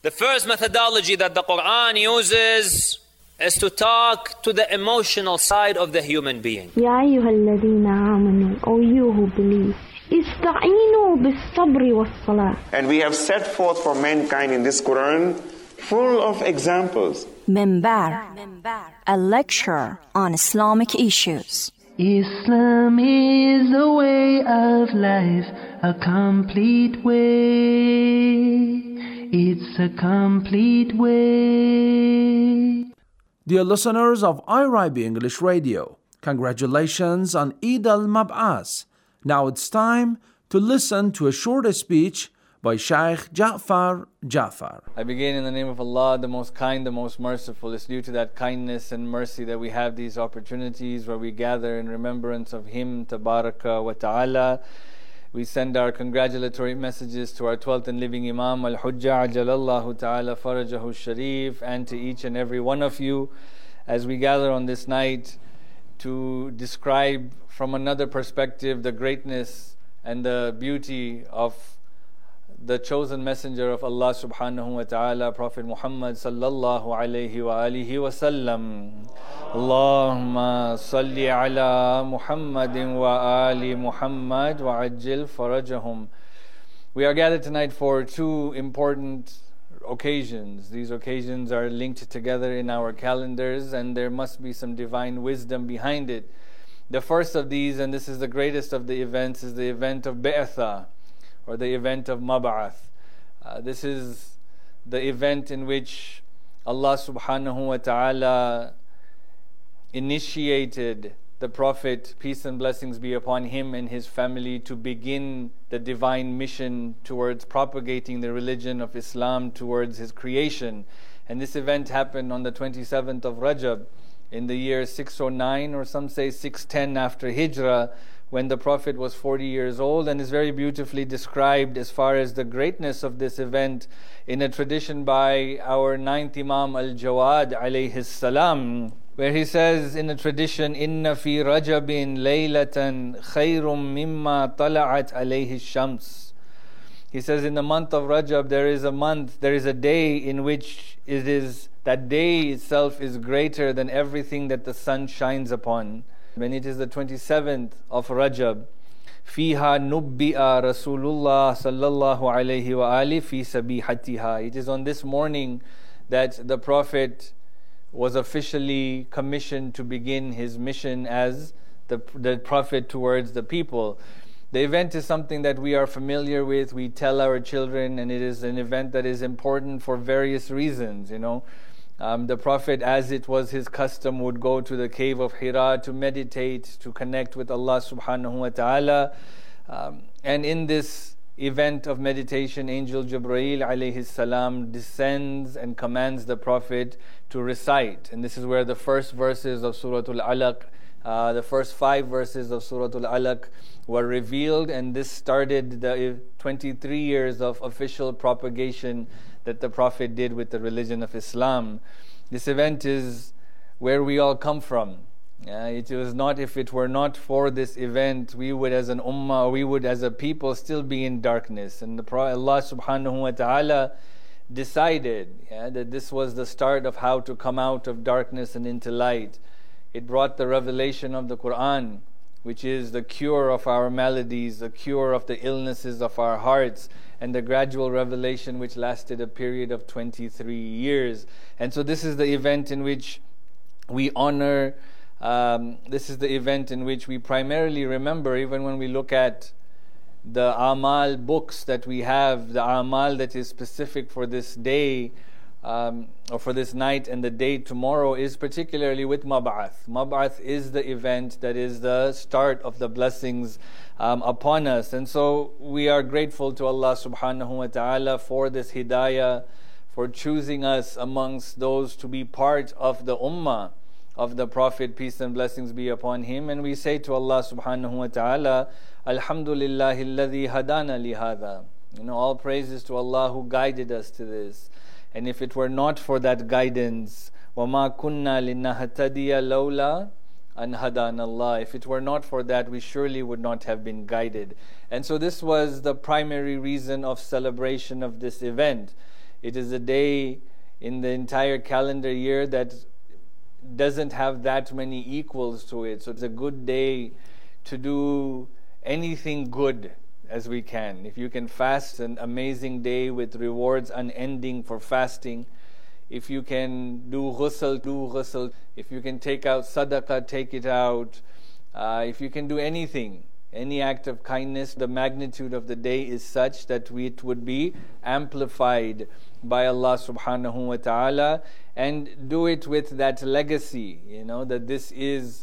The first methodology that the Quran uses is to talk to the emotional side of the human being. يا أيها الذين آمنوا, O you who believe, استعينوا بالصبر والصلاة. And we have set forth for mankind in this Quran full of examples. Minbar, a lecture on Islamic issues. Islam is a way of life, a complete way. It's a complete way. Dear listeners of IRIB English Radio, congratulations on Eid al-Mab'as. Now it's time to listen to a short speech by Shaykh Ja'far Ja'far. I begin in the name of Allah, the most kind, the most merciful. It's due to that kindness and mercy that we have these opportunities where we gather in remembrance of Him, Tabaraka wa Ta'ala. We send our congratulatory messages to our 12th and living Imam Al-Hujjah Ajalallahu Ta'ala Farajahu Sharif, and to each and every one of you as we gather on this night to describe from another perspective the greatness and the beauty of the chosen messenger of Allah subhanahu wa ta'ala, Prophet Muhammad sallallahu alayhi wa alihi wa sallam. Allahumma salli ala Muhammadin wa ali Muhammad wa ajil farajahum. We are gathered tonight for two important occasions. These occasions are linked together in our calendars, and there must be some divine wisdom behind it. The first of these, and this is the greatest of the events, is the event of Bi'atha, or the event of Mab'ath. This is the event in which Allah subhanahu wa ta'ala initiated the Prophet, peace and blessings be upon him and his family, to begin the divine mission towards propagating the religion of Islam towards his creation. And this event happened on the 27th of Rajab in the year 609, or some say 610 after Hijrah, when the Prophet was 40 years old, and is very beautifully described as far as the greatness of this event in a tradition by our 9th Imam Al-Jawad alayhi salam, where he says in a tradition, "Inna fi Rajabin laylatan khayrum mimma tala'at alayhi shams." He says in the month of Rajab there is a day in which that day itself is greater than everything that the sun shines upon. When it is the 27th of Rajab, fiha nubbi'a Rasulullah sallallahu alayhi wa ali fi sabihatiha. It is on this morning that the Prophet was officially commissioned to begin his mission as the Prophet towards the people. The event is something that we are familiar with, we tell our children, and it is an event that is important for various reasons, The Prophet, as it was his custom, would go to the cave of Hira to meditate, to connect with Allah subhanahu wa ta'ala. And in this event of meditation, Angel Jibreel alayhi salam descends and commands the Prophet to recite. And this is where the first verses of Surah Al-Alaq, the first 5 verses of Surah Al-Alaq were revealed, and this started the 23 years of official propagation that the Prophet did with the religion of Islam. This event is where we all come from. It was not, if it were not for this event, we would as an ummah, we would as a people still be in darkness. And Allah subhanahu wa ta'ala decided that this was the start of how to come out of darkness and into light. It brought the revelation of the Quran, which is the cure of our maladies, the cure of the illnesses of our hearts, and the gradual revelation which lasted a period of 23 years. And so this is the event in which we honor, this is the event in which we primarily remember, even when we look at the Amal books that we have, the Amal that is specific for this day, or for this night and the day tomorrow, is particularly with Mab'ath. Mab'ath is the event that is the start of the blessings upon us. And so we are grateful to Allah subhanahu wa ta'ala for this hidayah, for choosing us amongst those to be part of the ummah of the Prophet, peace and blessings be upon him. And we say to Allah subhanahu wa ta'ala, Alhamdulillahi alladhi hadana li hadha. All praises to Allah who guided us to this. And if it were not for that guidance, وَمَا كُنَّا لِنَهْتَدِيَ لَوْلَا أَنْ هَدَانَ اللَّهُ. If it were not for that, we surely would not have been guided. And so this was the primary reason of celebration of this event. It is a day in the entire calendar year that doesn't have that many equals to it. So it's a good day to do anything good as we can. If you can fast, an amazing day with rewards unending for fasting. If you can do ghusl, do ghusl. If you can take out sadaqah, take it out. If you can do anything, any act of kindness, the magnitude of the day is such that it would be amplified by Allah subhanahu wa ta'ala, and do it with that legacy, that this is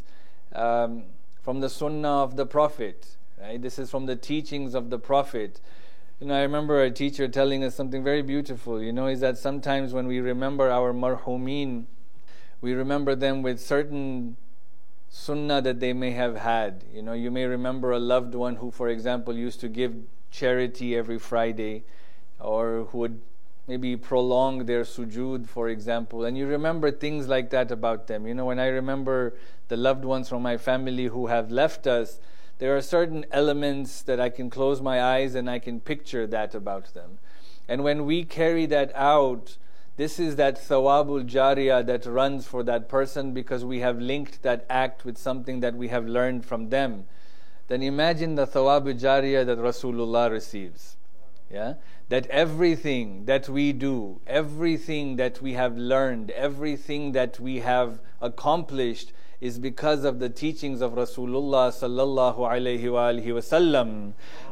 from the sunnah of the Prophet, right? This is from the teachings of the Prophet. I remember a teacher telling us something very beautiful, is that sometimes when we remember our marhumeen, we remember them with certain sunnah that they may have had. You may remember a loved one who, for example, used to give charity every Friday, or who would maybe prolong their sujood, for example, and you remember things like that about them. When I remember the loved ones from my family who have left us, there are certain elements that I can close my eyes and I can picture that about them. And when we carry that out, this is that thawabul jariyah that runs for that person, because we have linked that act with something that we have learned from them. Then imagine the thawabul jariyah that Rasulullah receives. Yeah? That everything that we do, everything that we have learned, everything that we have accomplished is because of the teachings of Rasulullah sallallahu alayhi wa alihi wa sallam.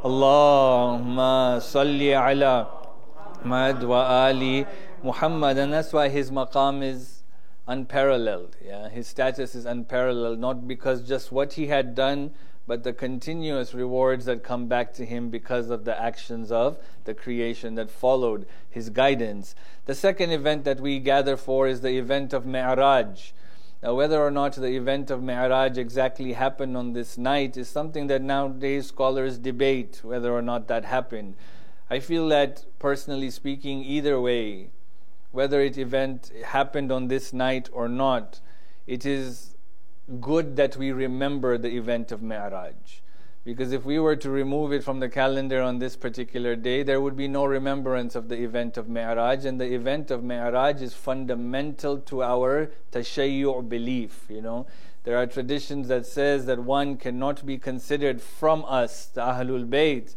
Allahumma salli ala Muhammad wa ali Muhammad. And that's why his maqam is unparalleled. Yeah? His status is unparalleled, not because just what he had done, but the continuous rewards that come back to him because of the actions of the creation that followed his guidance. The second event that we gather for is the event of Mi'raj. Now, whether or not the event of Mi'raj exactly happened on this night is something that nowadays scholars debate whether or not that happened. I feel that, personally speaking, either way, whether it event happened on this night or not, it is good that we remember the event of Mi'raj. Because if we were to remove it from the calendar on this particular day, there would be no remembrance of the event of Mi'raj. And the event of Mi'raj is fundamental to our tashayyu' belief. There are traditions that says that one cannot be considered from us, the Ahlul Bayt,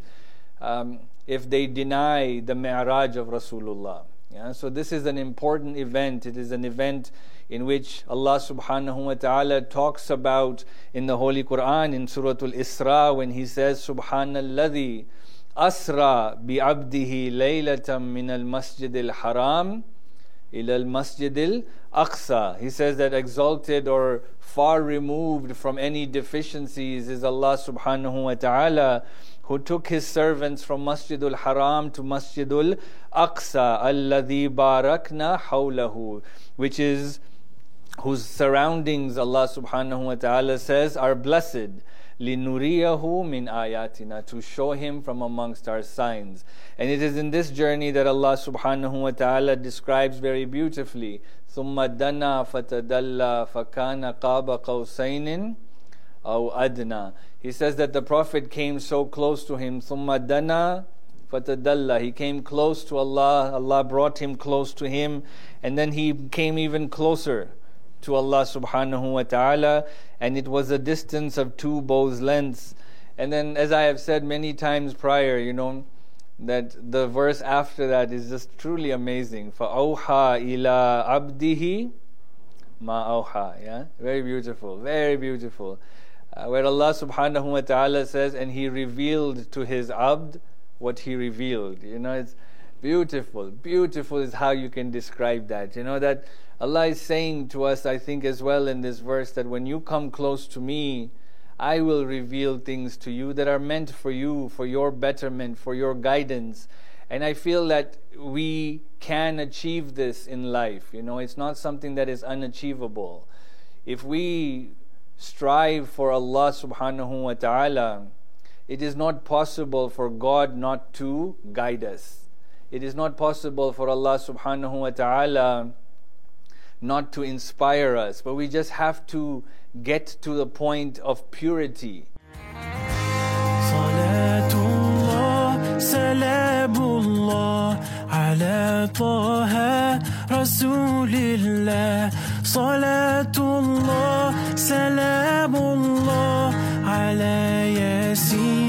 if they deny the Mi'raj of Rasulullah. Yeah? So this is an important event. It is an event in which Allah subhanahu wa ta'ala talks about in the Holy Quran, in Surah Al-Isra, when He says, Subhanalladhi asra bi'abdihi laylatam min al-masjid al-haram ila al-masjid al-aqsa. He says that exalted or far removed from any deficiencies is Allah subhanahu wa ta'ala, who took His servants from Masjidul Haram to Masjidul Aqsa, alladhi barakna hawlahu, which is whose surroundings Allah subhanahu wa ta'ala says are blessed, linuriyahu min ayatina, to show Him from amongst our signs. And it is in this journey that Allah subhanahu wa ta'ala describes very beautifully, ثُمَّ دَنَا فَتَدَلَّى فَكَانَ قَابَ قَوْسَيْنٍ أَوْ أَدْنَى. He says that the Prophet came so close to him, ثُمَّ دَنَا فَتَدَلَّى. He came close to Allah, Allah brought him close to Him, and then he came even closer to Allah subhanahu wa ta'ala, and it was a distance of 2 bows' lengths. And then, as I have said many times prior, that the verse after that is just truly amazing. فَأَوْحَى إِلَىٰ عَبْدِهِ مَا أَوْحَى. Yeah? Very beautiful, very beautiful. Where Allah subhanahu wa ta'ala says, and He revealed to His abd what He revealed. It's beautiful. Beautiful is how you can describe that. That Allah is saying to us, I think as well in this verse, that when you come close to me, I will reveal things to you that are meant for you, for your betterment, for your guidance. And I feel that we can achieve this in life. It's not something that is unachievable. If we strive for Allah subhanahu wa ta'ala, it is not possible for God not to guide us. It is not possible for Allah subhanahu wa ta'ala not to inspire us, but we just have to get to the point of purity. Salatullah, salamullah على طه رسول الله صلاة الله سلام الله على ياسين